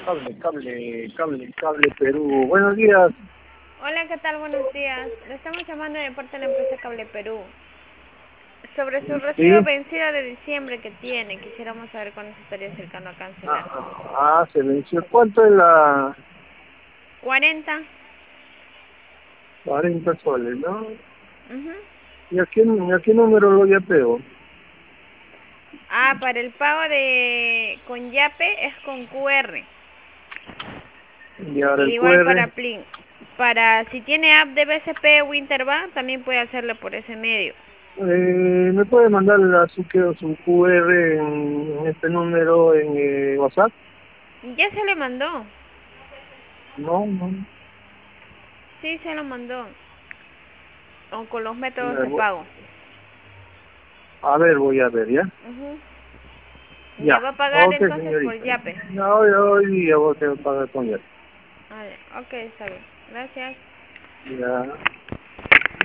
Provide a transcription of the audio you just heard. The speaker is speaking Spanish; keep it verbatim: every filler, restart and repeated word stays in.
Cable, cable, cable, cable Perú. Buenos días. Hola, ¿qué tal? Buenos días. Le estamos llamando de parte de la empresa Cable Perú. Sobre su recibo Sí. vencido de diciembre que tiene, quisiéramos saber cuándo se estaría acercando a cancelar. Ah, ah, se venció. ¿Cuánto es la cuarenta. cuarenta soles, no? Ujú. ¿Y a qué, y a qué número lo yapeo? Ah, para el pago de con Yape es con Q R. Y ahora el Igual Q R. para Plin. Para si tiene app de B C P Winterbank, también puede hacerlo por ese medio. Eh, ¿Me puede mandar la, su, que- su Q R en, en este número en eh, WhatsApp? Ya se le mandó. No, no. Sí, se lo mandó. O con los métodos Eh, de bu- pago. A ver, voy a ver, ¿ya? Ujú. Ya Ya. va a pagar Ok, entonces por señorita. Yape. No, hoy, hoy día voy a pagar con él. Vale, ok, está bien. Gracias. Ya.